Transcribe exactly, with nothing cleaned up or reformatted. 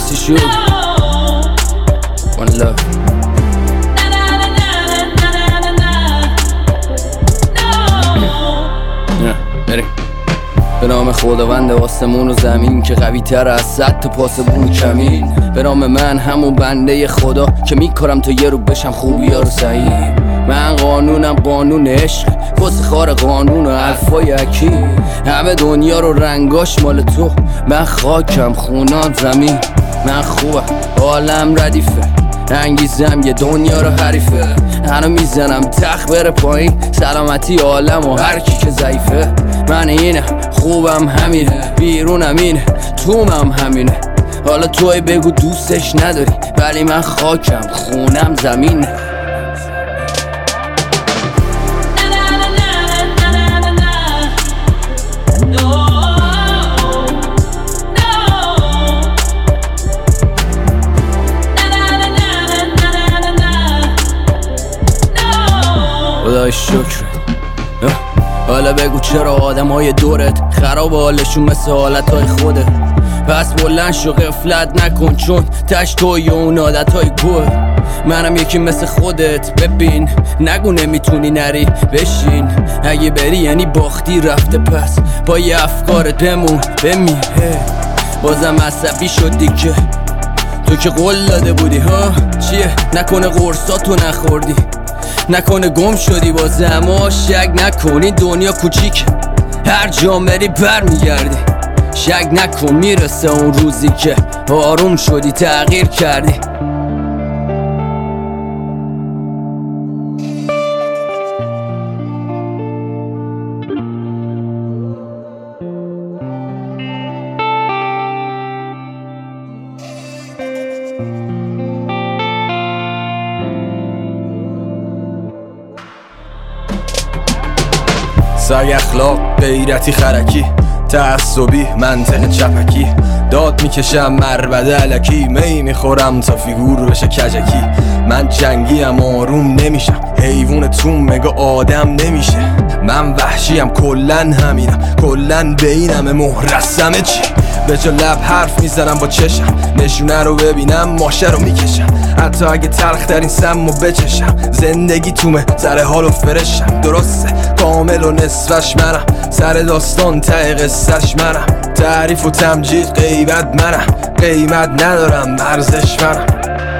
Icy shoe One love بریم به نام خداوند آسمون و زمین که قوی تر از صد تا پاسبون کمین. به نام من همون بنده خدا که میکارم تا یه رو بشم خوبی ها رو سعیم. من قانونم قانون عشق پس خار قانون و حرفای اکی. همه دنیا رو رنگاش مال تو، من خاکم خونان زمین. من خوبم عالم ردیفه، انگیزم یه دنیا رو حریفه. هنو میزنم تخت بره پایین، سلامتی عالم و هر کی که ضعیفه. من اینه خوبم همینه، بیرونم اینه تومم همینه. حالا توی بگو دوستش نداری، ولی من خاکم خونم زمینه. خدای شکر. حالا بگو چرا آدم های دورت خراب حالشون مثل حالت های خودت. پس بلند شو غفلت نکن، چون تش توی اون عادت های گل. منم یکی مثل خودت، ببین نگو نمیتونی نری بشین. اگه بری یعنی باختی رفته، پس با یه افکارت بمون بمیر. بازم عصبی شدی که تو که قول داده بودی ها. چیه نکنه قرصاتو نخوردی، نکنه گم شدی بازه. اما شک نکنی دنیا کوچیک، هر جا بری بر میگردی. شک نکن میرسه اون روزی که آروم شدی تغییر کردی. سگ اخلاق غیرتی خرکی، تعصبی منطق چپکی. داد میکشم مربده علکی، می میخورم تا فیگور بشه کجکی. من جنگیم آروم نمیشم، حیوان تو مگه آدم نمیشه. من وحشیم کلن همینم، کلن بینم مهرسمه چی. به جا لب حرف میزنم با چشم، نشونه رو ببینم ماشه رو میکشم. حتی اگه تلخ در این سمو بچشم، زندگی تومه سر حال و فرشم. درسته کامل و نصفش منم، سر داستان ته قصهش منم. تعریف و تمجید غیبت منم، قیمت ندارم ارزش منم.